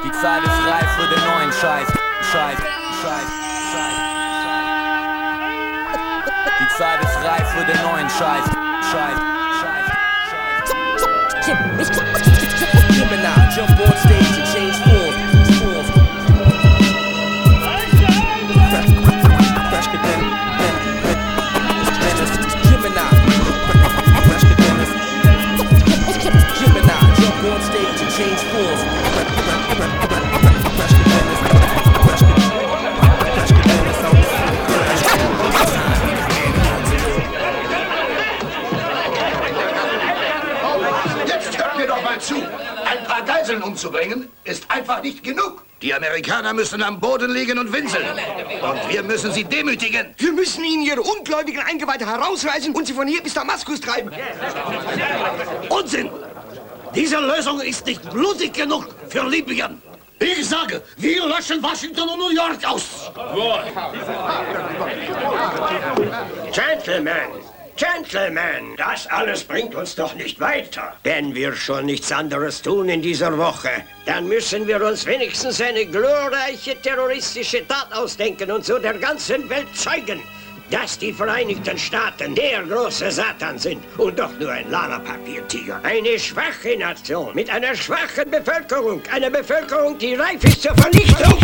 Die Zeit ist reif für den neuen Scheiß. Die Zeit ist reif für den neuen Scheiß. Gemini, jump on stage and change forms. Gemini, jump on stage and change forms. Jetzt hört mir doch mal zu. Ein paar Geiseln umzubringen, ist einfach nicht genug. Die Amerikaner müssen am Boden liegen und winseln. Und wir müssen sie demütigen. Wir müssen ihnen ihre ungläubigen Eingeweide herausreißen und sie von hier bis Damaskus treiben. Unsinn! Diese Lösung ist nicht blutig genug für Libyen. Ich sage, wir löschen Washington und New York aus. Gentlemen, das alles bringt uns doch nicht weiter. Wenn wir schon nichts anderes tun in dieser Woche, dann müssen wir uns wenigstens eine glorreiche terroristische Tat ausdenken und so der ganzen Welt zeigen, dass die Vereinigten Staaten der große Satan sind und doch nur ein Lavapapiertiger. Eine schwache Nation mit einer schwachen Bevölkerung. Eine Bevölkerung, die reif ist zur Vernichtung.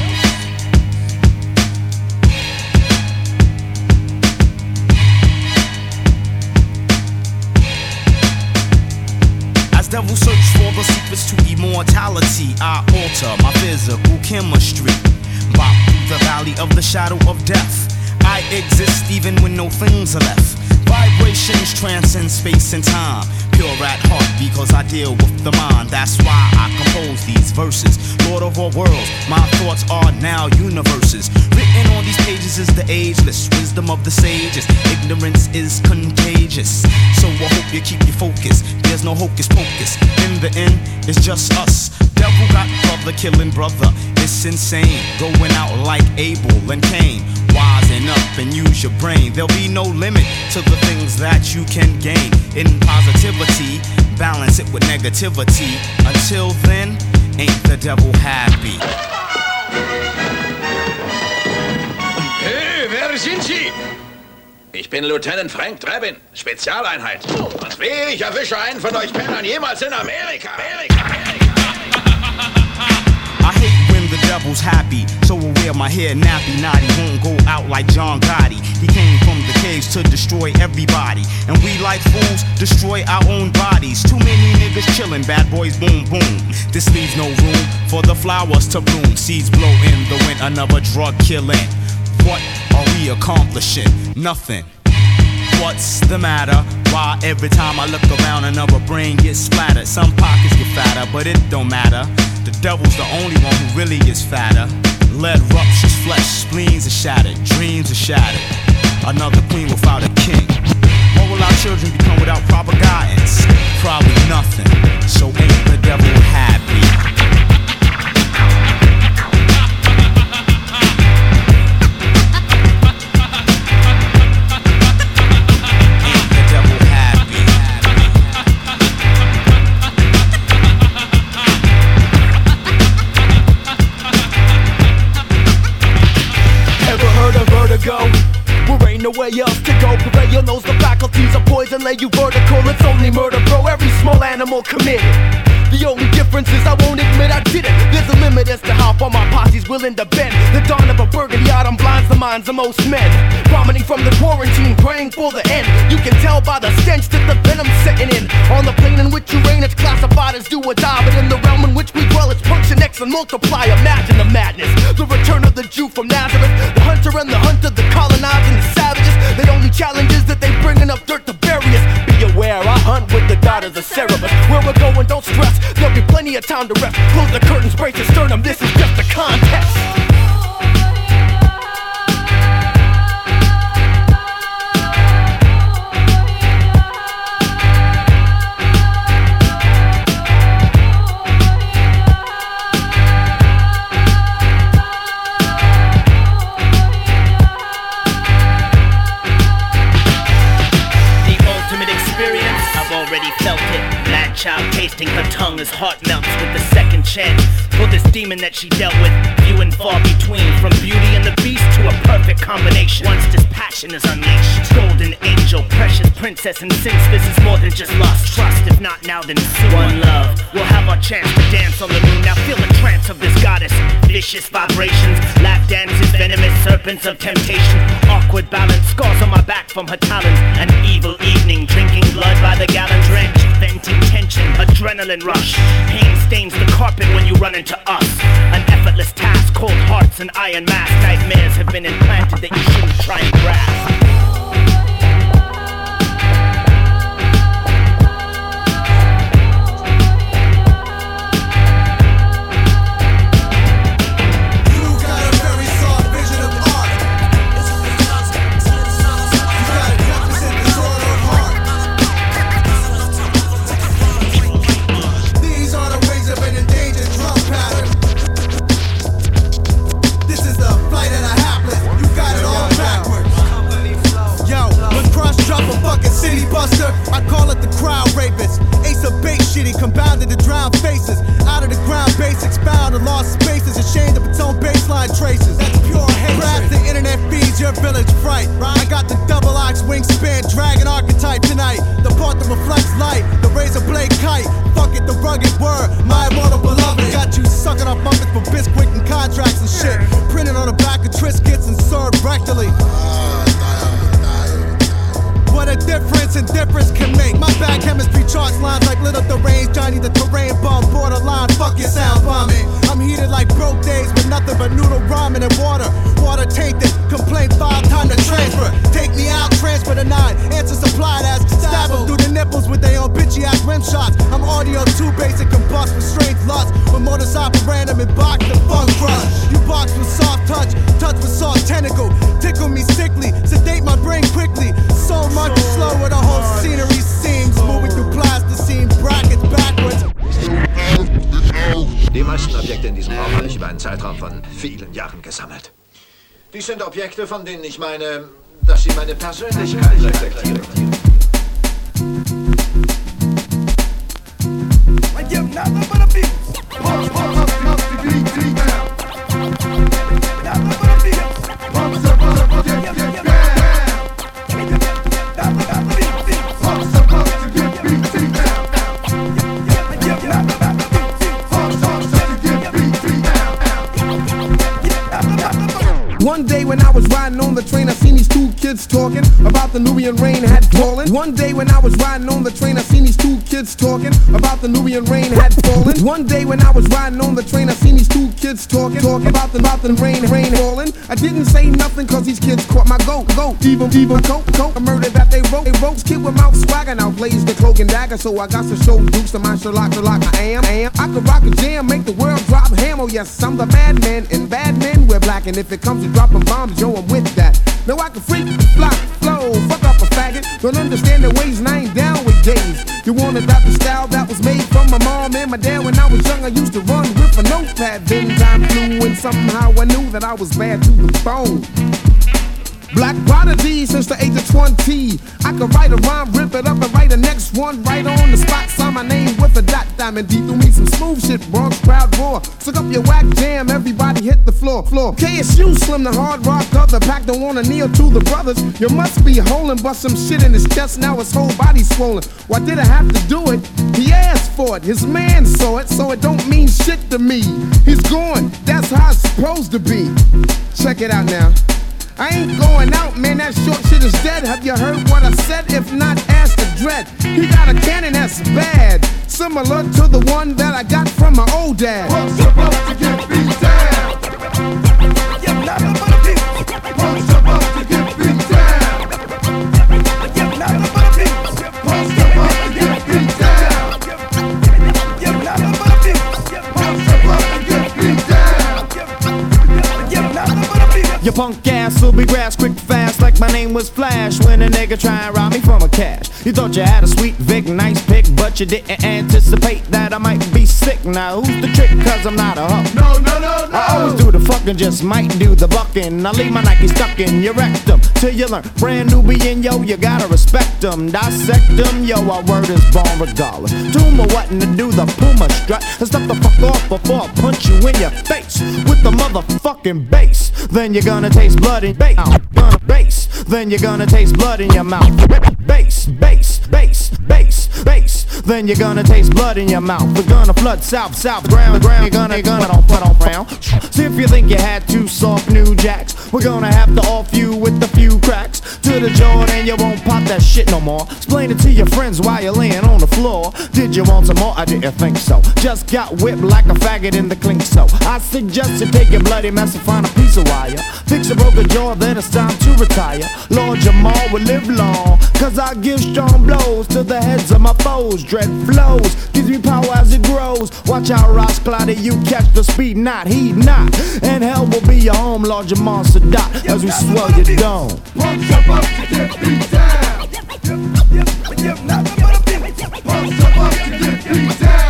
Devil search for the secrets to immortality. I alter my physical chemistry. Bop the valley of the shadow of death. I exist even when no things are left. Vibrations transcend space and time. Pure at heart because I deal with the mind. That's why I compose these verses. Lord of all worlds, my thoughts are now universes. Written on these pages is the ageless wisdom of the sages. Ignorance is contagious, so I hope you keep your focus. There's no hocus pocus. In the end, it's just us. Devil got brother killing brother. It's insane, going out like Abel and Cain. Wisen up and use your brain. There'll be no limit to the things that you can gain. In positivity, balance it with negativity. Until then, ain't the devil happy? Hey, wer sind Sie? Ich bin Lieutenant Frank Drebin, Spezialeinheit. Und wehe, ich erwische einen von euch Pennern jemals in Amerika. I hate when the devil's happy, so I wear my hair nappy. Naughty won't go out like John Gotti. He came from the caves to destroy everybody, and we like fools destroy our own bodies. Too many niggas chillin', bad boys boom boom. This leaves no room for the flowers to bloom. Seeds blow in the wind, another drug killing. What are we accomplishing? Nothing. What's the matter? Why every time I look around another brain gets splattered? Some pockets get fatter, but it don't matter. The devil's the only one who really is fatter. Lead ruptures flesh, spleens are shattered, dreams are shattered. Another queen without a king. What will our children become without proper guidance? Probably nothing. So ain't the devil happy? There ain't no way else to go. Purveyor knows the faculties of poison lay you vertical. It's only murder, bro, every small animal committed. The only difference is I won't admit I did it. There's a limit as to how far my posse's willing to bend. The dawn of a burgundy autumn blinds the minds of most men. Vomiting from the quarantine, praying for the end. You can tell by the stench that the venom's setting in. On the plane in which you reign, it's classified as do or die. But in the realm in which we dwell, it's function X and multiply. Imagine the madness, the return of the Jew from Nazareth. The hunter and the hunter, the colonizing the savages. The only challenge is that they bring enough dirt to bury us. Be aware, I hunt with the daughters of Cerberus. Where we're going, don't stress, there'll be plenty of time to rest. Close the curtains, brace your sternum, this is just a contest. child tasting her tongue as heart melts with the second chance. For this demon that she dealt with, few and far between. From Beauty and the Beast to a perfect combination. Once this passion is unleashed, golden angel, precious princess. And since this is more than just lust, trust, if not now then soon. One love, we'll have our chance to dance on the moon. Now feel the trance of this goddess. Vicious vibrations, lap dances, venomous serpents of temptation. Awkward balance, scars on my back from her talons. An evil evening, drinking blood by the gallon, drenched, venting tension, adrenaline rush. Pain stains the carpet when you run into us. An effortless task, cold hearts and iron mask. Nightmares have been implanted that you shouldn't try and grasp. I call it the crowd rapist. Ace of base shitty, compounded to drown faces. Out of the ground basics, bound and lost spaces. Ashamed of its own baseline traces. That's pure hate. Perhaps the internet feeds your village fright. I got the double ox wingspan dragon archetype tonight. The part that reflects light, the razor blade kite. Fuck it, the rugged word, my immortal beloved. Got you sucking off muppets for Bisquick and contracts and shit. Printed on the back of Triscuits and served rectally. What a difference indifference can make. My bad chemistry charts lines like little deranged Johnny the terrain bum, borderline, fuck your sound bombing. I'm heated like broke days with nothing but noodle ramen and water. Water tainted, complaint filed, time to transfer. Take me out, transfer to 9. Answer supplied as stab them through the nipples with their own bitchy ass rim shots. I'm audio too basic, combust with strange lust. With modus operandum and box the funk crush. You box with soft touch, touch with soft tentacle. Tickle me sickly, sedate my brain quickly. So much slower, the whole scenery seems. Moving through plasticine brackets backwards. Die meisten Objekte in diesem Raum habe ich über einen Zeitraum von vielen Jahren gesammelt. Dies sind Objekte, von denen ich meine, dass sie meine Persönlichkeit reflektieren. I give nothing but a beat. Pump up the beat down. Nothing but a beat. Pump up the beat down. One day when I was riding on the train, I seen these two kids talking about the Nubian rain had fallen. One day when I was riding on the train, I seen these two kids talking about the Nubian rain had fallen. One day when I was riding on the train, I seen these two kids talking about the rain falling. I didn't say nothing cause these kids caught my goat. Diva, coat, a murder that they wrote. Kid with mouth swagger, now blaze the cloak and dagger. So I got to show dukes to my Sherlock I am. I could rock a jam, make the world drop ham. Oh yes, I'm the madman, and bad men wear black. And if it comes to dropping bombs, yo, I'm with that. No, I can freak, fly, flow, fuck up a faggot. Don't understand the ways and I ain't down with days. You want about the style that was made from my mom and my dad. When I was young, I used to run with a notepad. Then time flew and somehow I knew that I was bad to the bone. Black prodigy since the age of 20. I could write a rhyme, rip it up and write the next one right on the spot. Sign my name with a dot. Diamond D threw me some smooth shit. Bronx crowd roar. Suck up your whack jam, everybody hit the floor. KSU slim the hard rock other pack. Don't wanna kneel to the brothers. You must be holding, bust some shit in his chest. Now his whole body's swollen. Why did I have to do it? He asked for it. His man saw it, so it don't mean shit to me. He's gone. That's how it's supposed to be. Check it out now. I ain't going out, man, that short shit is dead. Have you heard what I said? If not, ask the dread. He got a cannon that's bad, similar to the one that I got from my old dad. What's supposed to get beat down? Yeah, nothing but a beat. What's supposed to get beat down? Yeah, nothing but a beat. What's supposed to get beat down? Yeah, nothing but a beat. What's supposed to get beat down? Yeah, nothing but a beat. punk ass will be grass quick fast like my name was Flash when a nigga try and rob me from a cash. You thought you had a sweet Vic, nice pick, but you didn't anticipate that I might be sick. Now who's the trick, cause I'm not a huck? No. I always do the fucking, just might do the bucking. I leave my Nike stuck in your rectum till you learn. Brand new being, yo, you gotta respect them. Dissect them, yo, our word is born regardless. Tumor wasn't to do the Puma strut and step the fuck off before I punch you in your face with the motherfucking bass. Then you're gonna taste blood in bass. Bass. Then you're gonna taste blood in your mouth. Bass. Then you're gonna taste blood in your mouth. We're gonna flood south, ground. You're gonna put on frown. See if you think you had two soft new jacks. We're gonna have to off you with a few cracks to the jaw, and you won't pop that shit no more. Explain it to your friends while you're laying on the floor. Did you want some more? I didn't think so. Just got whipped like a faggot in the clink, so I suggest you take your bloody mess and find a piece of wire. Fix a broken jaw, then it's time to retire. Lord Jamal will live long, cause I give strong blows to the heads of my foes. Dread flows, gives me power as it grows. Watch out, Ross Clotty, you catch the speed, not heed not. And hell will be your home, Lord Jamal Sadat, as we swell your dome. Pump up to get beat down. Pump up to get beat down. Pump up to get beat down.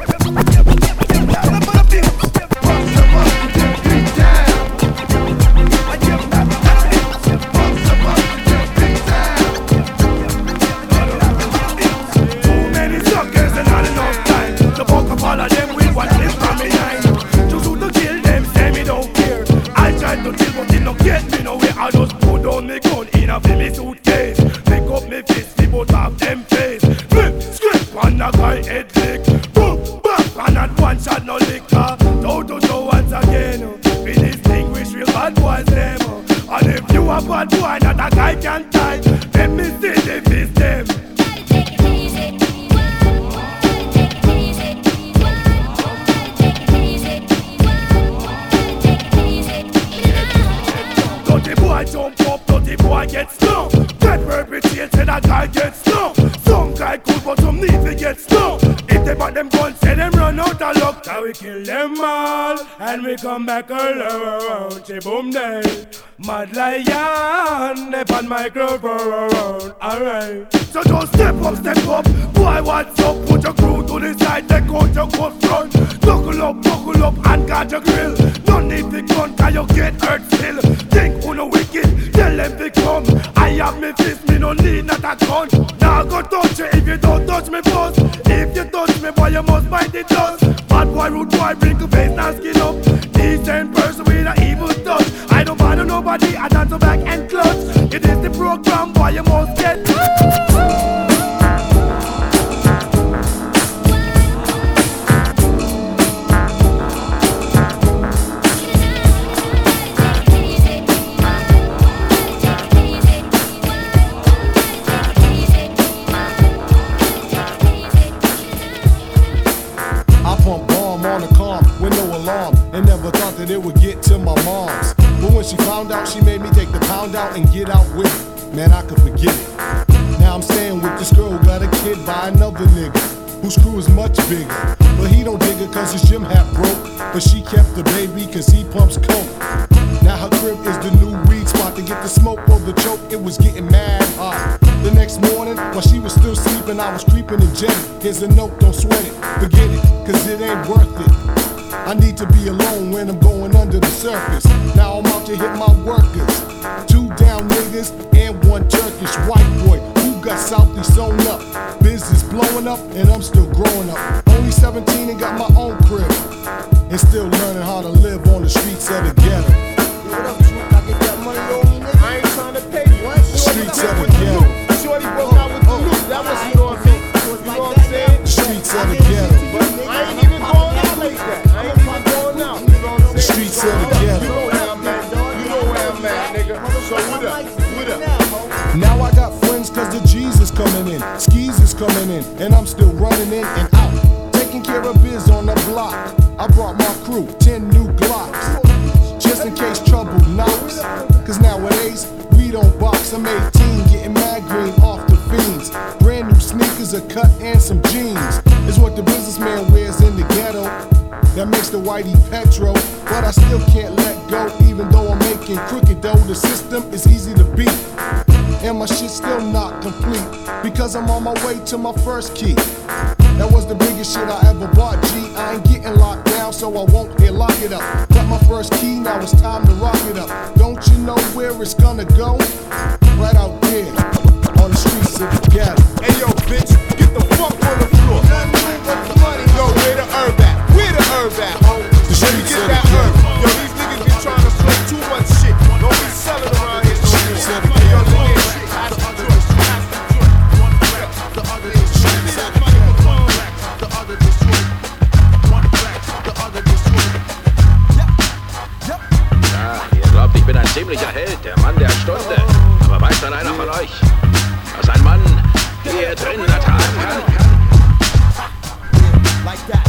Too many suckers and not enough time to fuck up all of them with what is from behind. Just who to kill them, say me don't care. I tried to kill but it no get me nowhere. I just put down me gun in a me suitcase. Pick up me fist, the both of them face. Flip, script on a guy head lick. Boom, back, and at one shot no liquor. Toe to toe once again. We distinguish real bad boys them. And if you a bad boy, not a guy can tie. Let me see the fist them. Dirty boy jump up, dirty boy get stung. That perpetrate, say that guy get stung. Some guy cool, but some need to get stung. If they bought them guns, say them run out of luck. Now we kill them all, and we come back alone. Say boom day, Mad Lion, they on microphone. Alright, so just step up. Boy, what's up? Put your crew to the side, take out your go front. Buckle up, and guard your grill. No need to gun, cause you get hurt still. Think who no wicked, tell them to come. I have me fist, me no need not a gun. Now go touch you if you don't touch me boss. If you touch me boy, you must bite the dust. Bad boy, rude boy, wrinkle face and skin up. Decent person with an evil touch. I don't bother nobody, I dance back and clutch. It is the program, boy, you must get. And never thought that it would get to my mom's. But when she found out, she made me take the pound out and get out with it. Man, I could forget it. Now I'm staying with this girl who got a kid by another nigga whose crew is much bigger. But he don't dig her cause his gym hat broke. But she kept the baby cause he pumps coke. Now her crib is the new weed spot to get the smoke or the choke. It was getting mad hot. The next morning, while she was still sleeping, I was creeping and jetting. Here's a note, don't sweat it, forget it, cause it ain't worth it. I need to be alone when I'm going under the surface. Now I'm out to hit my workers. 2 down niggas and 1 Turkish white boy who got Southie sewn up. Business blowing up and I'm still growing up. Only 17 and got my own crib. And still learning how to live on the streets of the ghetto. What up, Troop? I get that money on me, nigga. I ain't trying to pay you. The streets of the ghetto. Shorty broke out with the loot. That was, you know what I'm saying? You know what I'm saying? The streets of the ghetto. But I ain't even going out like that. I ain't even going out. You know what I'm saying? The streets of the ghetto. You know where I'm at, dog. You know where I'm at, nigga. So what up? What up? Now I got friends cause the G's is coming in. Skis is coming in. And I'm still running in and out. Taking care of biz on the block. I brought my crew 10 new Glocks. Just in case trouble knocks. Cause nowadays, we don't box. I'm 18, getting mad green off the fiends. Brand new sneakers, a cut, and some jeans. Is what the businessman wears in the ghetto. that makes the whitey petro. But I still can't let go, even though I'm making crooked dough. The system is easy to beat, and my shit's still not complete, because I'm on my way to my first key. That was the biggest shit I ever bought, G. I ain't getting locked down, so I won't get lock it up. Got my first key, now it's time to rock it up. Don't you know where it's gonna go? Right out there, on the streets of the ghetto. Hey yo, bitch, get the fuck on the floor. Yo, where the herb at? Where the herb at? Let me get that herb. Yo, these niggas be trying to flow too much shit. Don't be selling around here. Yo, look at shit. Ihr glaubt, ich bin ein ziemlicher Held, der Mann der Stunde. Aber weiß dann einer von euch, was ein Mann hier drin ertragen kann? Like that.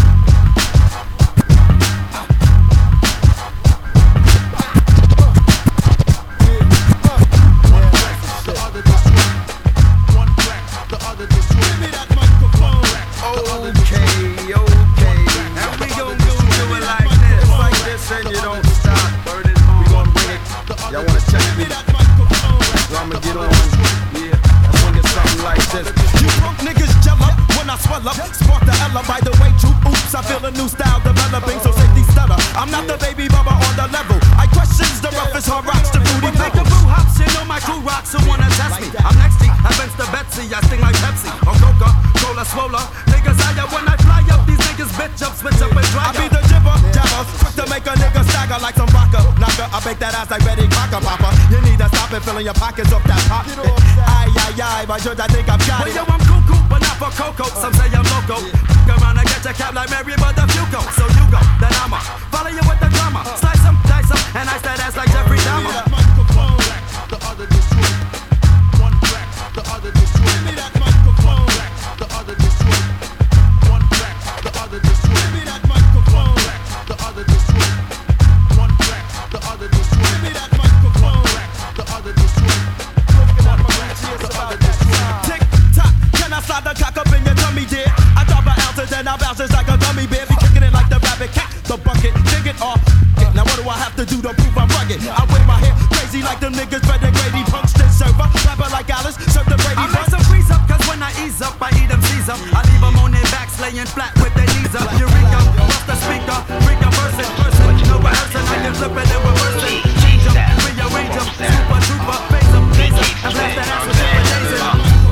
Spark the Ella, by the way, true, oops, I feel a new style developing, so safety stutter. I'm not the baby mama on the level. I questions the roughest hard rocks, the booty pebbles. Hops, you know my crew rocks, who wanna test me? I'm next to Evans to Betsy, I sting like Pepsi. On Coca-Cola, swoller, niggas higher when I fly up. These niggas bitch up, switch up and dry up. I be the jibber, jabber, quick to make a nigga stagger like some vodka. Knocker, I bake that ass like Betty Crocker, papa. You need to stop it, filling your pockets up that pop. Aye, aye, aye, by George, I think I've got it. Well, yo, I'm cuckoo, but not for Coco. Some say I'm loco. Come around and catch a cab like Mary, but the few go. So you go, then I'ma follow you with the drama. Slice 'em, dice 'em, and ice that ass like Jeffrey Dahmer. The other destroy. One crack, the other destroy. Give me that microphone. The other destroy. One crack, the other destroy. Give me that microphone. The other destroy. One crack, the other destroy. Give me that microphone. The other destroy. Looking at my Gucci, the other destroy. Tick tock, can I slide the cock up in your tummy, dear? I drop an ounce and then I bounce just like a gummy bear. Be kicking it like the rabbit, kick the bucket, dig it off. Now what do I have to do to prove I'm rugged? I wear my hair crazy like them niggas, Fred and Grady, punch this server, rapper like Alice, serve the Brady. I make some freeze up, cause when I ease up, I eat them C's up. I leave them on their backs, laying flat with their knees up. Eureka, bust the speaker, freak a person, no rehearsing, I can flip it and reverse it. Change them, rearrange them, super trooper, face them, and blast that ass with different lasers.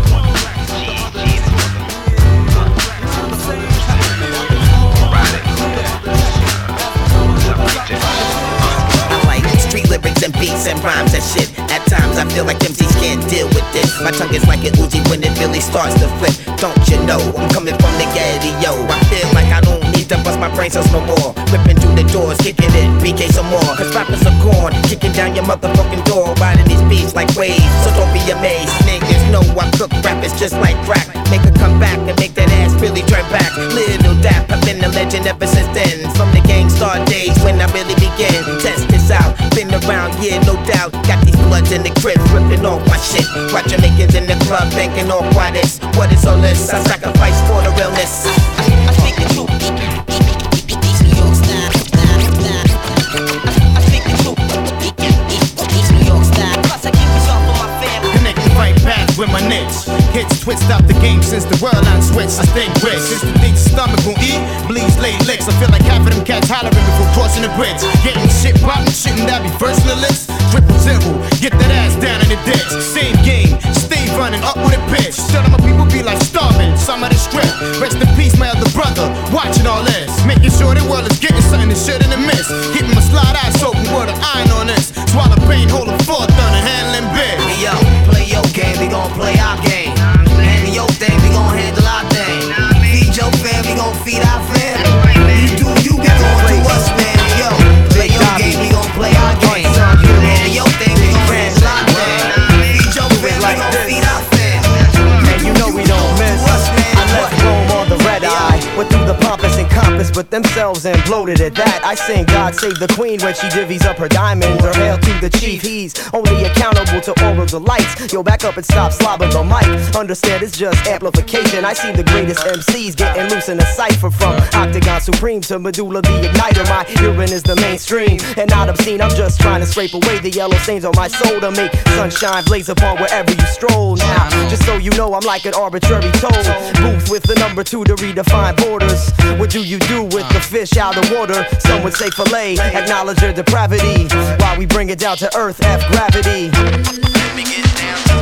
Street lyrics and beats and rhymes and shit. At times I feel like MCs can't deal with this. My tongue is like an Uzi when it really starts to flip. Don't you know I'm coming from the ghetto? I feel like I don't need to bust my brain cells no more. Ripping through the doors, kicking it, BK some more. Cause rappers are corn, kicking down your motherfucking door. Riding these beats like waves, so don't be amazed. Niggas know I cook rappers just like crack. Make her come back and make that ass really turn back. Little Dap, I've been a legend ever since then. From the Gangstar days when I really began. Test this out, been around, yeah, no doubt. Got these bloods in the crib, ripping off my shit. Watch Jamaicans in the club, banking off what is all this? I sacrifice for the realness. I think it's true. With my niche, hits twist out the game since the world line switched. I stay rich since the thing's stomach gon' eat, bleeds late licks. I feel like half of them cats hollering before crossing the bridge. Getting shit poppin', shouldn't that be first on the list? 000, get that ass down in the ditch. Same game, stay running up with a pitch. Still my people be like starving, some of the strip. Rest in peace, my other brother, watching all this, making sure the world is getting something that shouldn't have missed. Keeping my slide eyes open, word of iron on this. Swallow pain, hold a fourth on and handling big. Hey yo, play your game, we gon' play our game. Handle your thing, we gon' handle our thing. Feed your fam, we gon' feed our fam. You do you, we gon' do us, man. Yo, play your game, we gon' play our game. Handle your thing, we gon' handle our thing. Feed your fam, we gon' feed our fam. And you know we don't miss. I left Rome on the red eye. Went through the pompous and compass but themselves and bloated at that. I sing God Save the Queen when she divvies up her diamonds, or hail to the chief, he's only accountable to oral delights. Yo, back up and stop slobbing the mic. Understand it's just amplification. I see the greatest MCs getting loose in a cipher, from Octagon Supreme to Medulla the Igniter. My hearing is the mainstream and not obscene. I'm just trying to scrape away the yellow stains on my soul to make sunshine blaze upon wherever you stroll. Now, just so you know, I'm like an arbitrary toad, booth with the number 2 to redefine borders. What do you do with the fish out of water? Some would say fillet, acknowledge your depravity, while we bring it down to earth, F gravity. Let me get down to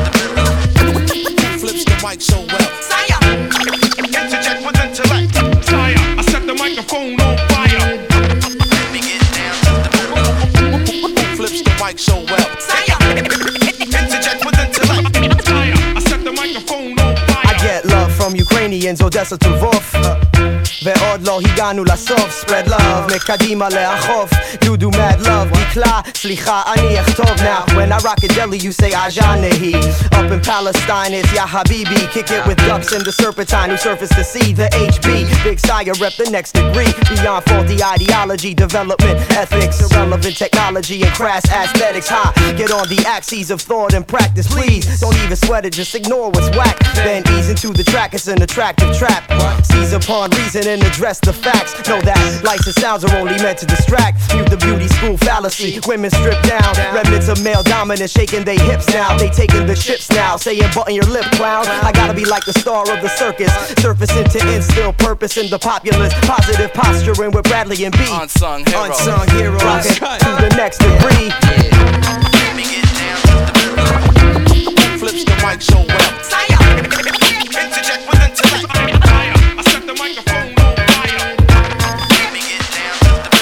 the flips the mic so well. Interject with intellect. Sire, I set the microphone on fire. Let me get down to the flips the mic so well. Interject with intellect. Sire, I set the microphone on fire. I get love from Ukrainians, Odessa to Lvov. ועוד לא הגענו לסוף, spread love, מקדימה לאחוף, do mad love, דקלה, סליחה, אני אכתוב. Now, when I rock a Delhi, you say Aja Nehi. Up in Palestine, it's Ya Habibi. Kick it with ducks and the serpentine who surface to see the HB. Big Sire rep the next degree. Beyond faulty ideology, development, ethics, irrelevant technology, and crass aesthetics. Ha, get on the axes of thought and practice, please. Don't even sweat it, just ignore what's whack. Then ease into the track, it's an attractive trap. Seize upon reason and address the facts. Know that lights and sounds are only meant to distract. Mute the beauty school fallacy. Women stripped down, remnants of male dominance shaking their hips now. They taking the ships now, saying button your lip, clown. I gotta be like the star of the circus, surfacing to instill purpose in the populace. Positive posturing with Bradley and B. Unsung hero. Unsung hero. Rockin' to the next degree. Let me get down to the flips the mic so well. Interject with intellect. I set the microphone on fire. Let me get down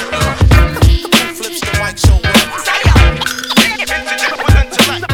to the flips the mic so well. Interject with intellect.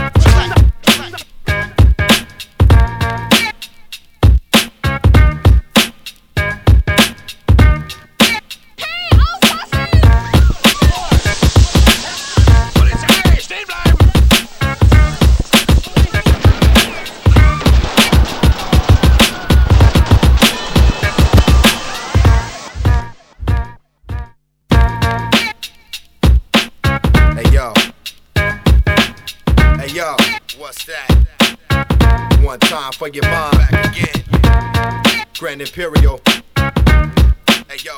Yo, what's that? One time for your mind. Back again. Grand Imperial. Hey, yo.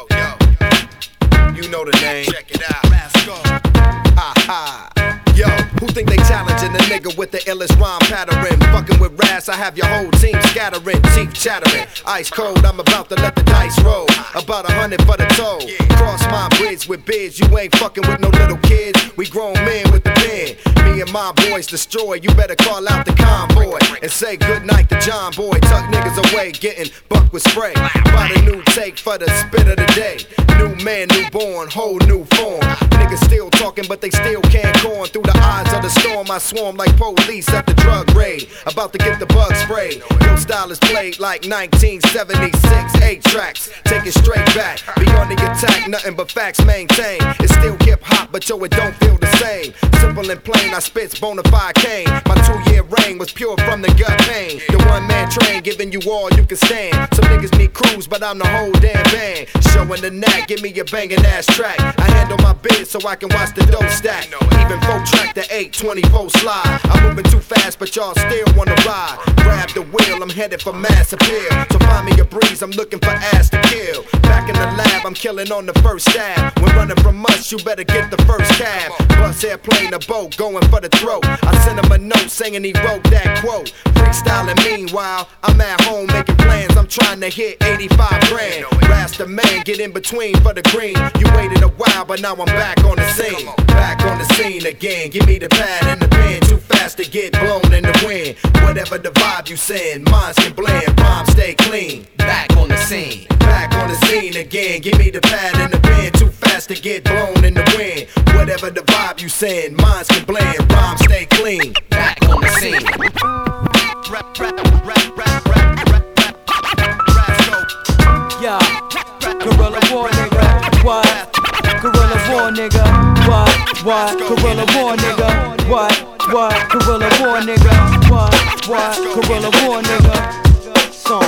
You know the name. Check it out. Rascal. Ha ha. Yo, who think they challenging a nigga with the illest rhyme pattern? Fucking with Ras, I have your whole team scattering, teeth chattering. Ice cold, I'm about to let the dice roll. About 100 for the toll. Cross my bridge with bids, you ain't fucking with no little kids. We grown men with the pen. Me and my boys destroy, you better call out the convoy and say goodnight to John Boy. Tuck niggas away, getting bucked with spray. Find a new take for the spit of the day. New man, newborn, whole new form. Niggas still talking, but they still can't go on. Through the eyes of the storm, I swarm like police at the drug raid. About to get the bug sprayed. Your style is played like 1976 8 tracks. Take it straight back. Be on the attack, nothing but facts maintain. It's still hip hop, but yo, it don't feel the same. Simple and plain, I spits bona fide cane. My 2-year reign was pure from the gut pain. The one-man train giving you all you can stand. Some niggas need crews, but I'm the whole damn band. Showing the knack, give me a banging ass track. I handle my biz so I can watch the dough stack. Even 4-track the 824 slide. I'm moving too fast, but y'all still wanna ride. Grab the wheel, I'm headed for mass appeal. So find me a breeze, I'm looking for ass to kill. Back in the lab, I'm killing on the first stab. When running from us, you better get the first cab. Bus airplane, a boat, going for the throat. I sent him a note saying he wrote that quote. Freestyling meanwhile, I'm at home making plans. I'm trying to hit 85 grand. Rasta man, get in between for the green. You waited a while, but now I'm back on the scene. Back on the scene again. Give me the pad and the pen. Too fast to get blown in the wind. Whatever the vibe you send, minds can blend. Rhymes stay clean. Back on the scene. Back on the scene again. Give me the pad and the pen. Too fast to get blown in the wind. Whatever the vibe you send, minds can blend. Rhymes stay clean. Back on the scene. Yeah, Guerrilla War nigga, what? Guerrilla War nigga, what? Guerrilla War nigga, what? Guerrilla War nigga, what? Guerrilla War nigga. Song.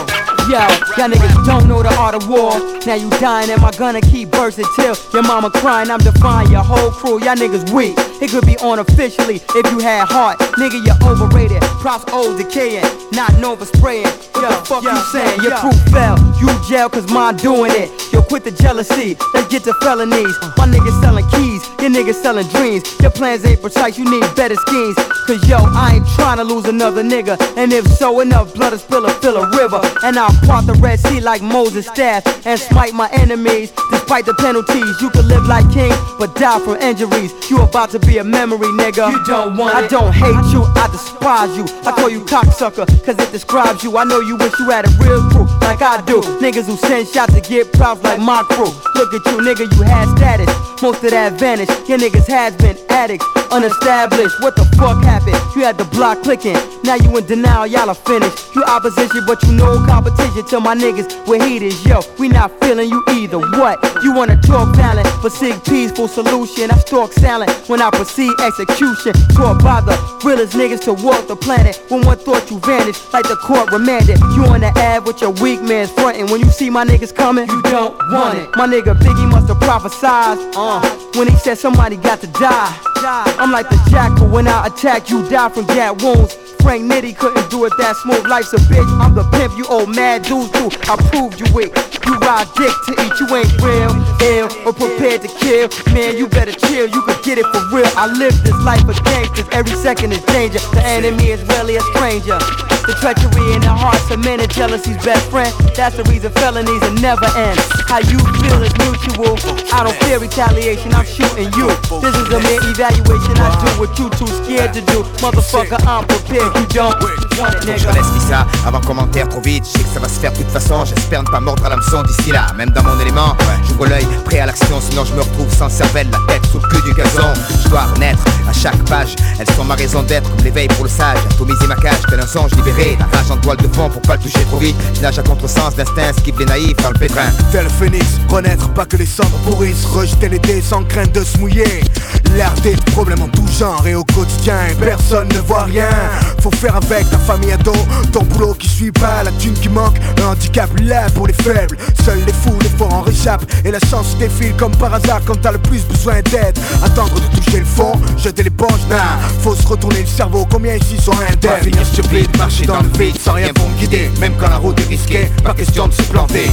Yo, y'all niggas don't know the art of war. Now you dying and my gunna keep bursting till your mama crying. I'm defying your whole crew. Y'all niggas weak. It could be on officially if you had heart. Nigga, you're overrated. Props old decaying, not Nova spraying. What the fuck you saying? Your crew fell. You jail cause mine doing it. Yo, quit the jealousy. Let's get to felonies. My niggas selling keys. Your niggas selling dreams. Your plans ain't precise. You need better schemes. Cause yo, I ain't trying to lose another nigga. And if so, enough blood to fill a river. And I'll part the Red Sea like Moses' staff and smite my enemies. Despite the penalties, you could live like king but die from injuries. You about to be a memory, nigga. You don't want it. I don't hate you, I despise you. I call you cocksucker cause it describes you. I know you wish you had a real crew like I do. Niggas who send shots to get props like my crew. Look at you, nigga, you had status. Most of that vanished. Your niggas has been addicts, unestablished. What the fuck happened? You had the block clicking. Now you in denial, y'all are finished. You opposition, but you know competition. Till my niggas with heaters, yo, we not feeling you either. What? You wanna talk talent, but seek peaceful solution. I stalk silent when I proceed execution. Taught by the realest niggas to walk the planet. When one thought you vanished, like the court remanded. You on the ad with your weak man's frontin'. When you see my niggas coming, you don't want it. My nigga Biggie must have prophesied when he said somebody got to die. I'm like the jackal when I attack you, die from gat wounds. Frank Nitty couldn't do it that smooth. Life's a bitch, I'm the pimp you owe mad dues to. I proved you weak. You ride dick to eat, you ain't real, ill, or prepared to kill. Man, you better chill, you could get it for real. I live this life of gangsters, every second is danger. The enemy is really a stranger. The treachery in the heart cemented, jealousy's best friend. That's the reason felonies will never end. How you feel is mutual. I don't fear retaliation, I'm shooting you. This is a mere evaluation, I do what you too scared to do. Motherfucker, I'm prepared, you don't want it, nigga. Je laisse ça avant commentaire trop vite. Je sais que ça va se faire de toute façon. J'espère ne pas mordre à l'hameçon d'ici là. Même dans mon élément, j'ouvre l'œil, prêt à l'action. Sinon je me retrouve sans cervelle, la tête sous le cul du gazon. Je dois renaître à chaque page. Elles sont ma raison d'être, comme l'éveil pour le sage. Atomiser ma cage, tel un songe libéré. La rage en toile de fond pour pas le toucher trop vite. Je nage à contresens d'instinct, esquive les naïfs dans le pétrin. Tel phénix, renaître, pas que les cendres pourrissent. Rejeter les dés sans crainte de se mouiller. L'air des problèmes en tout genre et au quotidien, personne ne voit rien. Faut faire avec ta famille ado, ton boulot qui suit pas, la thune qui manque, un handicap là pour les faibles. Seuls les fous, les forts en réchappent et la chance défile comme par hasard quand t'as le plus besoin d'aide. Attendre de toucher le fond, jeter l'éponge, nah. Faut se retourner le cerveau, combien ici sont indemnes. Pas finir stupide, marcher dans le vide sans rien pour me guider. Même quand la route est risquée, pas question de se planter.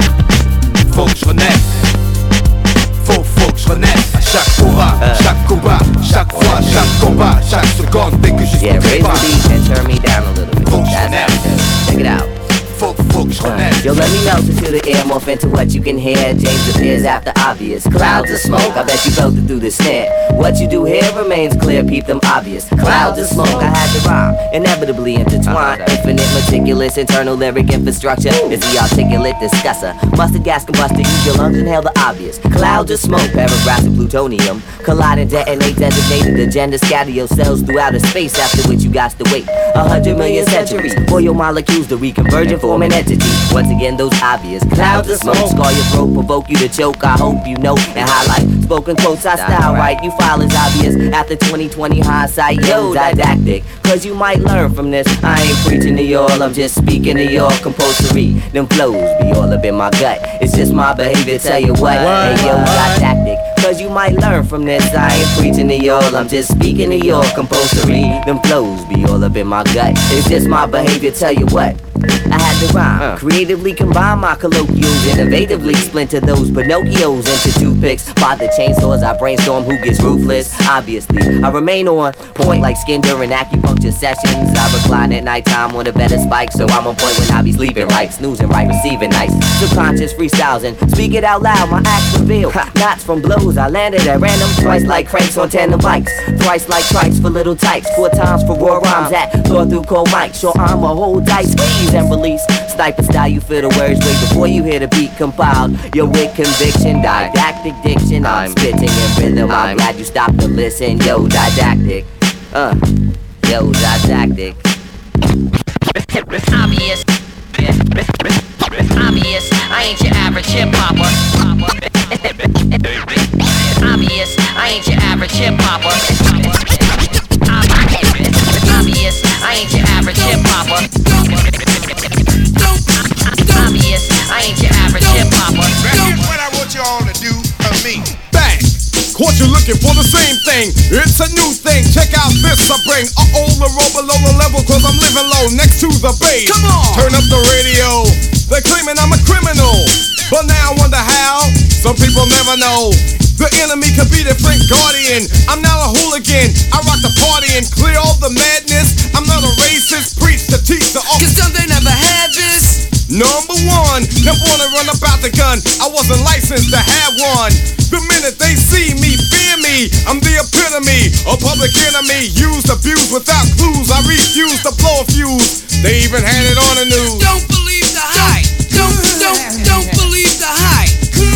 Faut que je renaisse. Faut que je renaisse. À chaque hurrah, chaque combat, chaque fois, chaque combat, chaque seconde dès que je suis raise the beat and turn me down a little bit. Faut que je renaisse. Check it out. Yo, let me melt into the air, morph into what you can hear. James appears after obvious. Clouds of smoke, I bet you felt it through the snare. What you do here remains clear, peep them obvious. Clouds of smoke, I had to rhyme, inevitably intertwined. Infinite, meticulous, internal lyric infrastructure is the articulate discusser. Mustard gas combustor, use your lungs, inhale the obvious. Clouds of smoke, paragraphs of plutonium. Collide and detonate designated agenda, scatter your cells through outer space, after which you got to wait 100 million centuries for your molecules to reconverge and form an entity. Once again, those obvious clouds of smoke scar your throat, provoke you to choke. I hope you know and highlight spoken quotes I style right. You file is obvious after 2020 hindsight. Yo, didactic, cause you might learn from this. I ain't preaching to y'all, I'm just speaking to y'all compulsory. Them flows be all up in my gut. It's just my behavior, tell you what. Hey yo, didactic, cause you might learn from this. I ain't preaching to y'all, I'm just speaking to y'all compulsory. Them flows be all up in my gut. It's just my behavior, tell you what. I had to rhyme, creatively combine my colloquials, innovatively splinter those Pinocchios into toothpicks. By the chainsaws, I brainstorm who gets ruthless. Obviously, I remain on point like skin during acupuncture sessions. I recline at nighttime on a better spike, so I'm on point when I be sleeping right, snoozing right, receiving nice. Subconscious freestyles and speak it out loud, my acts reveal. Knots from blows, I landed at random, twice like cranks on tandem bikes. Thrice like trikes for little tykes, 4 times for raw rhymes that thaw through cold mics. Sure, I'm a whole dice squeeze and release. Sniper style, you feel the words way before you hear the beat compiled. Yo, with conviction, didactic diction, I'm spitting in rhythm. I'm glad you stopped to listen. Yo, didactic, yo, didactic. Obvious, obvious, I ain't your average hip hopper. Obvious, I ain't your average hip hopper. Obvious, I ain't your average hip hopper. Caught you looking for the same thing. It's a new thing. Check out this I bring. The roll below the level, cause I'm living low next to the base. Come on! Turn up the radio. They're claiming I'm a criminal. But now I wonder how. Some people never know. The enemy could be the Frank Guardian. I'm not a hooligan. I rock the party and clear all the madness. I'm not a racist. Preach to teach the all. Cause some they never had this. Number one, never wanna run about the gun. I wasn't licensed to have one. The minute they see me, fear me. I'm the epitome, a public enemy. Used, abused without clues. I refuse to blow a fuse. They even had it on the news. Don't believe the hype. Don't believe the hype.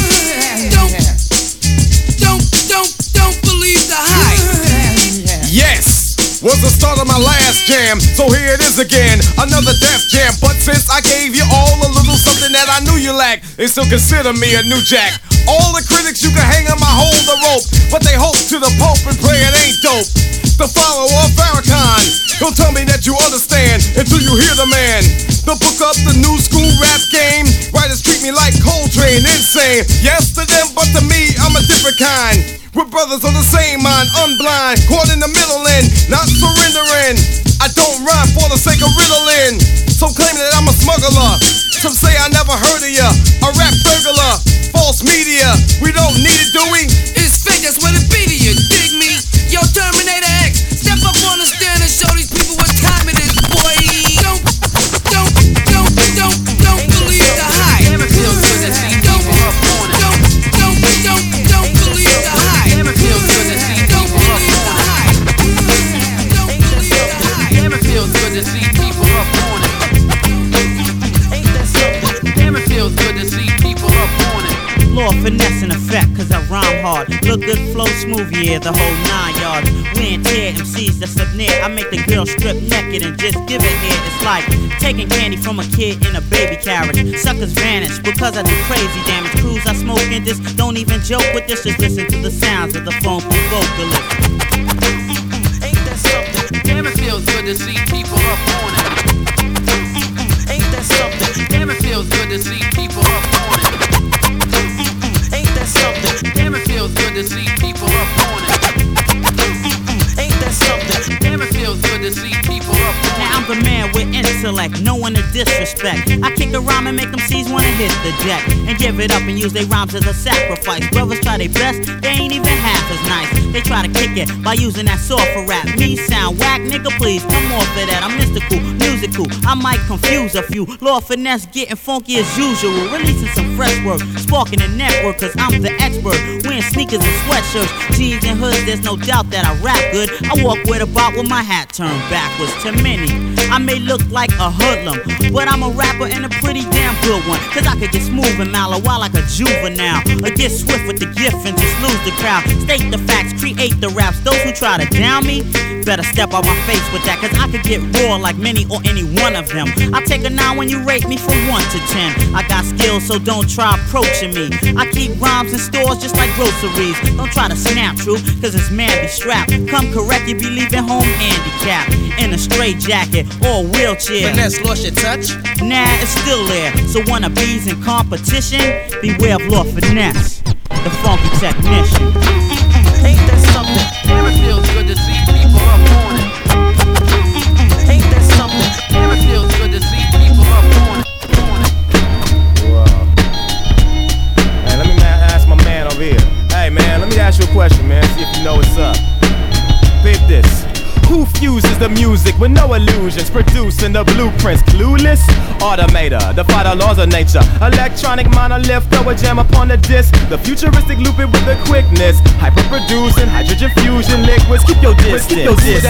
Don't believe the hype. Yes! Was the start of my last jam, so here it is again, another Def Jam. But since I gave you all a little something that I knew you lacked, they still consider me a new jack. All the critics you can hang on my hold the rope, but they hope to the Pope and pray it ain't dope. The follower of Farrakhan, don't tell me that you understand until you hear the man. They'll book up the new school rap game. Writers treat me like Coltrane, insane. Yes to them, but to me, I'm a different kind. We're brothers of the same mind, unblind, caught in the middle and not surrendering. I don't rhyme for the sake of riddling. Some claim that I'm a smuggler. Some say I never heard of ya. A rap burglar, false media. We don't need it, do we? It's fake, that's what it be to you. Dig me? Yo, Terminator X, step up on the stand and show these people what time it is, boy. Don't believe the hype. Damn, it feels good to see people up on it. Don't believe the hype. Damn, it feels good to see people up on it. Damn, it feels good to see people up on it. Damn, it feels good to see people up on it. Law finesse in effect, cause I rhyme hard. Look good, flow smooth, yeah, the whole 9 yards. We and tear MCs that's up near. I make the girl strip naked and just give it here. It's like taking candy from a kid in a baby carriage. Suckers vanish because I do crazy damage. Crews I smoke in this, don't even joke with this. Just listen to the sounds of the funky vocalist. Ain't that something? Damn, it feels good to see people up on it. Ain't that something? Damn, it feels good to see people up on it. Ain't that something? Damn, it feels good to see people up on it. Ain't that something? Damn, it feels good to see people up on it. Now I'm the man with intellect, no one to disrespect. I kick a rhyme and make them C's wanna hit the deck and give it up and use their rhymes as a sacrifice. Brothers try their best, they ain't even half as nice. They try to kick it by using that saw for rap. Me sound whack, nigga, please come off of that. I'm mystical, musical, I might confuse a few. Law finesse getting funky as usual, releasing some fresh work, sparking the network, cause I'm the expert. Wearing sneakers and sweatshirts, jeans and hoods, there's no doubt that I rap good. I walk with a bop with my hat turned backwards. To many, I may look like a hoodlum, but I'm a rapper and a pretty damn good one. Cause I could get smooth and mellow while like a juvenile, or get swift with the gift and just lose the crowd. State the facts, create the raps. Those who try to down me, better step out my face with that, cause I could get raw like many or any one of them. I take a 9 when you rate me from 1 to 10. I got skills, so don't try approaching me. I keep rhymes in stores just like groceries. Don't try to snap true, cause it's man be strapped. Come correct, you be leaving home handicapped, in a straight jacket or a wheelchair. Finesse lost your touch? Nah, it's still there. So wanna bees in competition? Beware of Law Finesse, the funky technician. Ain't that something? Damn, it feels good to see people up on it. Ain't that something? Damn, it feels good to see people up on it. Hey, let me ask my man over here. Hey man, let me ask you a question, man. See if you know what's up. Peep this. Who fuses the music with no illusions, producing the blueprints? Clueless? Automator, defy the laws of nature. Electronic monolith, throw a jam upon the disc. The futuristic loop it with the quickness. Hyper-producing, hydrogen fusion liquids. Keep your distance. Who's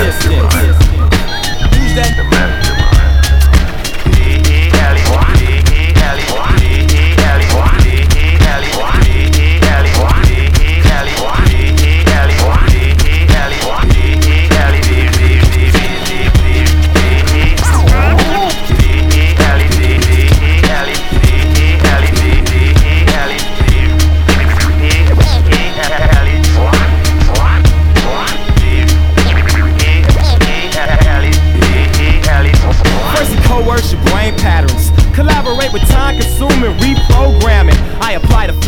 that?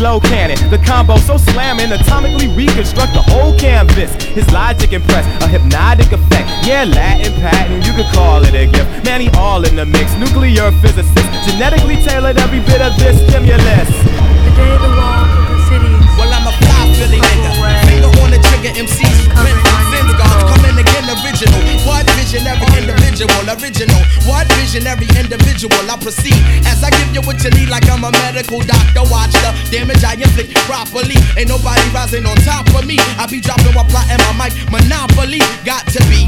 slow cannon. The combo so slamming, atomically reconstruct the whole canvas. His logic impressed, a hypnotic effect. Yeah, Latin patent, you could call it a gift. Man, he all in the mix, nuclear physicist, genetically tailored every bit of this stimulus. The day the wall of the city. Well, I'm a fly Philly nigga. Finger on the trigger, MCs repent. Sins God, coming again original. What visionary individual? Original. What visionary individual? I proceed as I give you what you need, like I'm a medical doctor. Watch the damage I inflict properly. Ain't nobody rising on top of me. I be dropping while plotting my mic. Monopoly. Got to be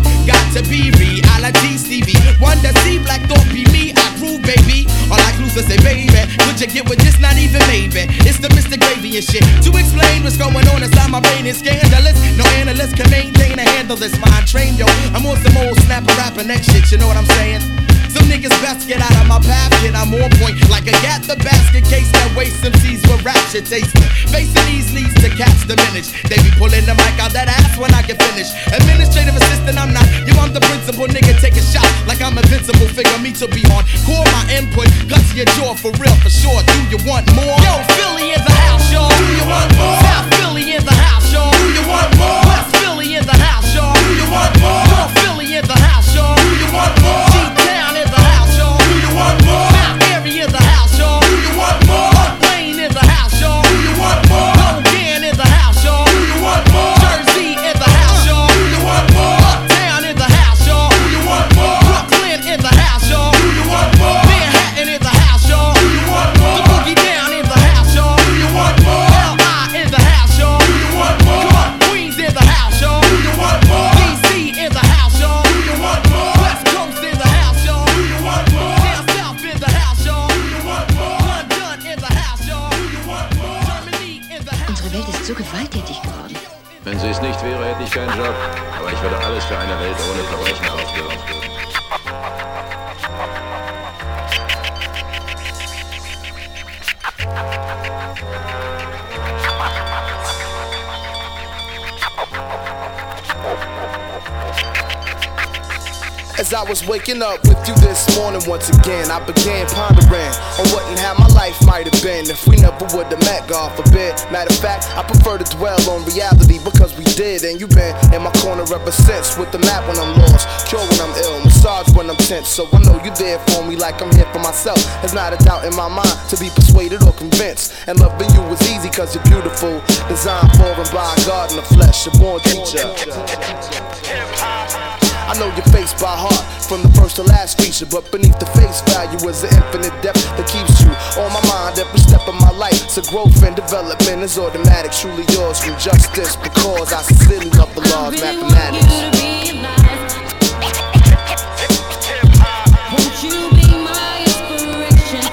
reality Stevie. One to see black thought be me. I grew, baby. All I lose say, baby, would you get with this? Not even maybe. It's the Mr. Gravy and shit. To explain what's going on inside my brain is scandalous. No analyst can maintain a handle this mind train, yo. I'm on some old snapper rapping that shit, you know what I'm saying? Some niggas best get out of my path, kid, I'm on point. Like a gat the basket case that waste MCs with rap shit tasting. Facing these leads to catch the minutes. They be pulling the mic out that ass when I get finished. Administrative assistant, I'm not. You, I'm the principal, nigga, take a shot. Like I'm invincible, figure me to be on. Core my input, guts your jaw for real, for sure. Do you want more? Yo, Philly in the house, y'all. Do you want more? South Philly in the house, y'all. Do you want more? West Philly in the house, y'all. Do you want more? North Philly in the house, y'all. Do you want more? G-Town in the house, y'all. Do you want more? Mount Airy in the house, y'all. Do you want more? Oak Lane in the house, y'all. Do you want more? Logan in the house, y'all. Do you want more? Jersey in the house, y'all. Do you want more? Uptown in the house, y'all. Do you want more? Brooklyn in the house, y'all. Do you want more? Manhattan in the house, y'all. Do you want more? The Boogie Down in the house, y'all. Do you want more? L.I. in the house, y'all. Do you want more? Come on, Queens in the house, y'all. Do you want more? D.C. in the house, y'all. Do you want more? West Coast in the house, y'all. Do you want more? Down South in the house, y'all. Do you want more? London in the house, y'all. Do you want more? Germany in the house. Unsere Welt ist so gewalttätig geworden. Wenn sie es nicht wäre, hätte ich keinen Job. Aber ich würde alles für eine Welt ohne Verbrechen ausführen. As I was waking up with you this morning once again, I began pondering on what and how my life might have been if we never would have met, God forbid. Matter of fact, I prefer to dwell on reality because we did. And you've been in my corner ever since, with the map when I'm lost, cure when I'm ill, massage when I'm tense. So I know you're there for me like I'm here for myself. There's not a doubt in my mind to be persuaded or convinced. And loving you was easy cause you're beautiful, designed for and by God in the flesh, a born teacher. I know your face by heart, from the first to last feature, but beneath the face value is the infinite depth that keeps you on my mind every step of my life. So growth and development is automatic, truly yours from justice, because I sincerely love the law of mathematics. Won't you be my inspiration?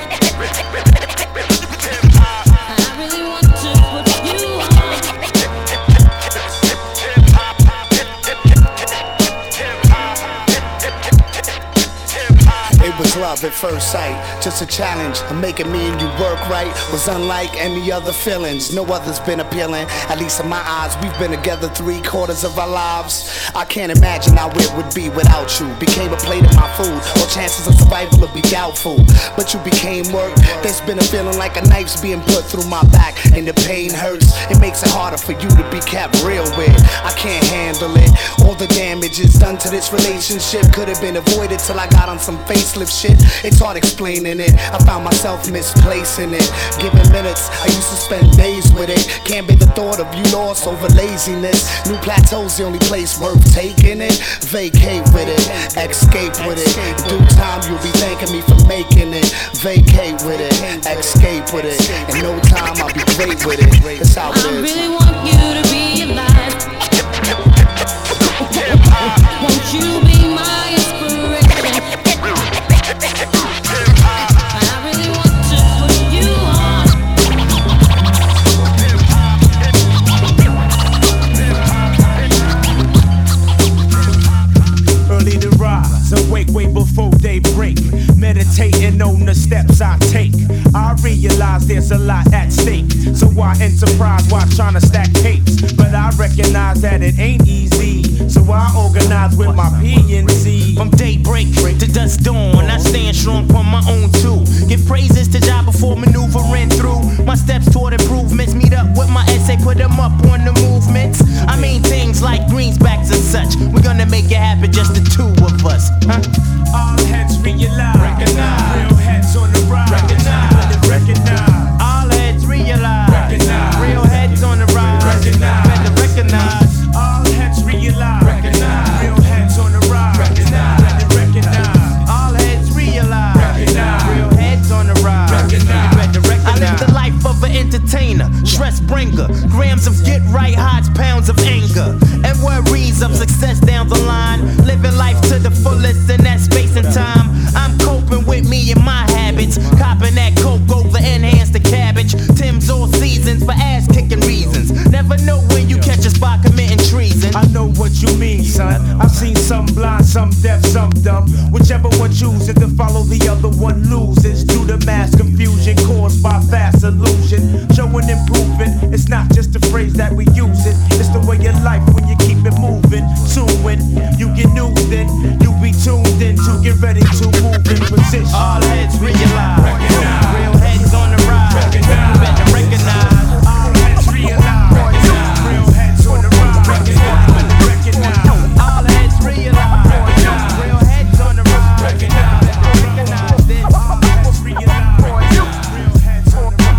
I really want to put you on. It was love at first sight, just a challenge of making me and you work right. Was unlike any other feelings, no other's been appealing. At least in my eyes, we've been together 3/4 of our lives. I can't imagine how it would be without you. Became a plate of my food, all chances of survival would be doubtful. But you became work, there's been a feeling like a knife's being put through my back, and the pain hurts. It makes it harder for you to be kept real with. I can't handle it, all the damage is done to this relationship. Could have been avoided till I got on some facelift shit. It's hard explaining it, I found myself misplacing it. Given minutes, I used to spend days with it. Can't be the thought of you lost over laziness. New plateau's the only place worth taking it. Vacate with it, escape with it. In due time you'll be thanking me for making it. Vacate with it, escape with it. In no time I'll be great with it. That's how it is. I really want you to be alive. Won't you be my inspiration? I really want to put you on. Early to rise, awake way before daybreak. Meditating on the steps I take. I realize there's a lot at stake. So I enterprise while trying to stack capes. But I recognize that it ain't easy. So I organize with my PNC. From daybreak to dusk dawn, I stand strong on my own too. Give praises to Jah before maneuvering through. My steps toward improvement put them up on the movements. I mean things like greensbacks and such. We're gonna make it happen, just the two of us, huh? All heads realize, recognize. Real heads on the rise, recognize. Recognize. All heads realize, recognize. Real heads on the rise, recognize. Better recognize. All heads realize, recognize. Real heads on the rise, recognize. Better recognize. All heads realize, recognize. Real heads on the rise, recognize. Better recognize. I live the life of an entertainer, stress bringer, grams of get right hides, pounds of anger, and worries of success down the line. Living life to the fullest in that space and time. I'm coping with me and my habits, copping that coke over enhanced the cabbage. Tim's all seasons for ass kicking reasons. Never know when you catch us by committing treason. I know what you mean, son. I've seen some blind, some deaf, some dumb. Whichever one chooses to follow, the other one loses. Due to mass confusion caused by fast illusion. Showing improving, it's not just a phrase that we use it. It's the way of life when you keep it moving. Soon when you get news, then you be tuned in to get ready to move in position. All heads realize, recognize. Real heads on the rise, recognize. Better recognize. All heads realize, recognize. Real heads on the rise, recognize. Better recognize. All heads realize, recognize. Real heads on the rise, recognize. Recognize this. All heads realize, recognize. Real heads on the rise,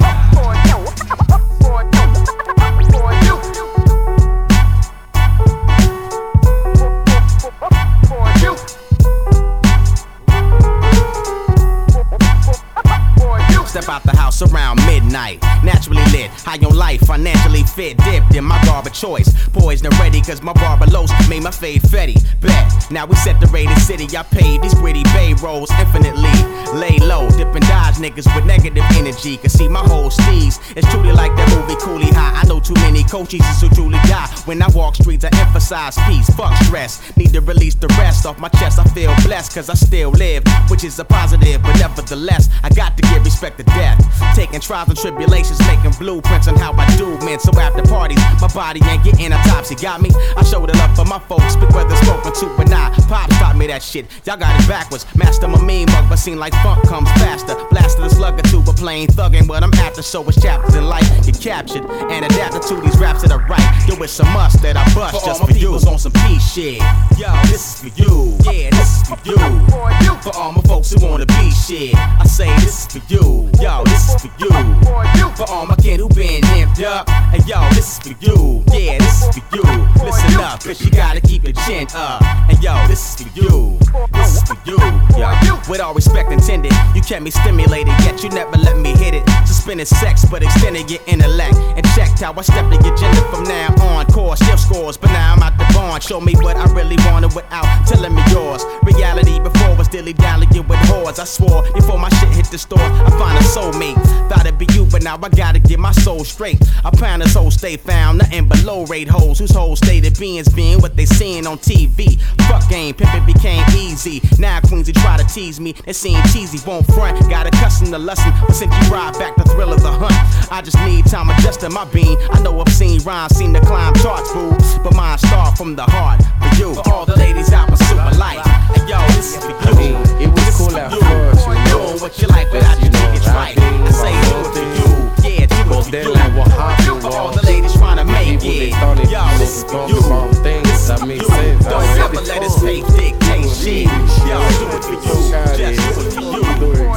Step out the house around midnight, naturally lit, high on life, financially fit, dipped in my barber choice, poised and ready, cause my barber lows made my fade fetty, bet, now we set the rated city, I paid these gritty bay rolls infinitely, lay low, dip and dodge niggas with negative energy, can see my whole steez, it's truly like that movie Coolie High, I know too many coaches who truly die, when I walk streets I emphasize peace, fuck stress, need to release the rest off my chest, I feel blessed cause I still live, which is a positive, but nevertheless, I got to give respect to death. Taking trials and tribulations, making blueprints on how I do, man. So after parties, my body ain't getting autopsy. Got me? I showed it up for my folks, speak whether spoken to or not. Pops taught me that shit. Y'all got it backwards. Master my mean mug, but seem like funk comes faster. Blasted a slugger to a plain thuggin' what I'm after. So it's chapters in life get captured and adapted to these raps that I write. Yo, it's a must that I bust just for you. On some peace shit. Yo, this is for you. Yeah, this is for you. For all my folks who wanna be shit. I say this is for you. Yo, this is for you. For all my kin who been nipped up. And yo, this is for you. Yeah, this is for you. Listen up, cause you gotta keep your chin up. And yo, this is for you. This is for you. Yo, with all respect intended, you kept me stimulated, yet you never let me hit it. Suspended sex, but extended your intellect. And checked how I stepped in your gender from now on. Course, shift scores, but now I'm out the barn. Show me what I really wanted without telling me yours. Reality before was dilly-dallying with whores. I swore before my shit hit the store, I find a soulmate. Thought it'd be you, but now I gotta get my soul straight. I pound this whole stay found, nothing but low-rate hoes whose whole stated beings being what they seeing on TV. Fuck game, pimpin' became easy. Now Queensy try to tease me, they seem cheesy, won't front. Got accustomed to lesson, but since you ride back the thrill of the hunt, I just need time adjusting my bean. I know obscene rhymes seem to climb charts, boo, but mine start from the heart. For you, for all the ladies out pursuit my life. And yo, this is for you. It was cool at first, you know. Doing what you like, but I just think it's right. I say do it for you, yeah, do it for you. For all the ladies trying to make it. Yo, this is for you. This is for you. Don't ever let his faith dictate shit. Yo, do it for you. Just do it for you.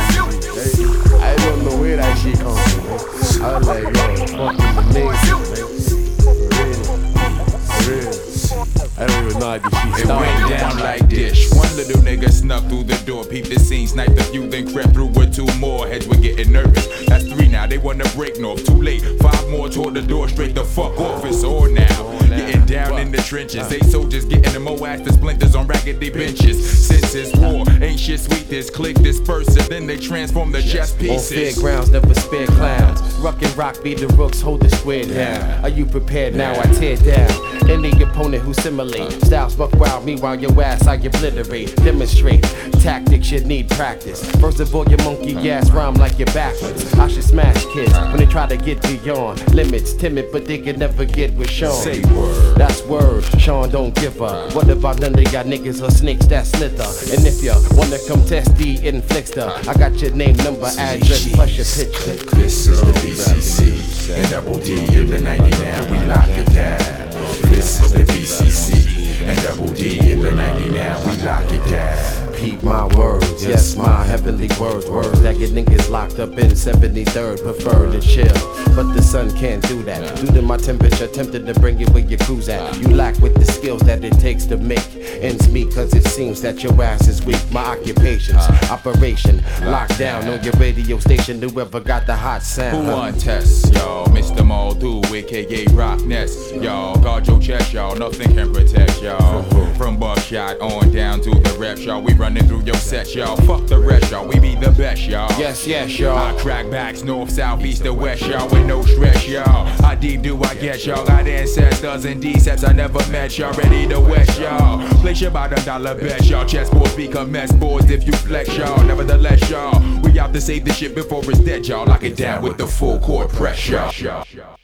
I don't know where that shit comes from. I was like, yo, fucking the niggas, for real. I don't even know how this shit It went down like this. One little nigga snuck through the door, peeped the scene, sniped a few, then crept through with two more. Heads were getting nervous. That's three now, they wanna break north. Too late, five more toward the door, straight the fuck off. It's on now. Getting down in the trenches. 8 soldiers getting the moass, the splinters on raggedy benches. Since it's war, ain't shit sweet. This click dispersive, then they transform the chess pieces. On fairgrounds, never spare clowns. Ruck and rock be the rooks, hold the square down. Are you prepared now? I tear down any opponent who simulate. Styles buck wild, meanwhile your ass I obliterate. Demonstrate tactics you need practice. First of all, your monkey ass rhyme like you're backwards. I should smash kids when they try to get beyond limits. Timid, but they can never get with Sean. Say word. That's word. Sean don't give up. What about none of y'all niggas or snakes that slither? And if ya wanna come test the inflictor, I got your name, number, address, plus your picture. This is the BCC. and Double D in the 90 now, we lock it down. This is the BCC, and Double D in the 90 now, we lock it down. Keep my words, yes, my heavenly words that get niggas locked up in 73rd, prefer to chill, but the sun can't do that. Due to my temperature, tempted to bring you where your crew's at. You lack with the skills that it takes to make ends meet, cause it seems that your ass is weak. My occupation's operation, lockdown on your radio station, whoever got the hot sound. Who on test, y'all? Mr. Maldu, aka Rock Nest, y'all. Guard your chest, y'all. Nothing can protect y'all. From buckshot on down to the rep, y'all. We running through your set, y'all. Fuck the rest, y'all. We be the best, y'all. Yes, y'all. I crack backs, north, south, east, and west, y'all. With no stress, y'all. How deep do I get, y'all? Got ancestors and decepts I never met, y'all. Ready to west, y'all. Place your about $1 bet, y'all. Chessboards become mess boards if you flex, y'all. Nevertheless, y'all. We out to save the shit before it's dead, y'all. Lock it down with the full court press, y'all.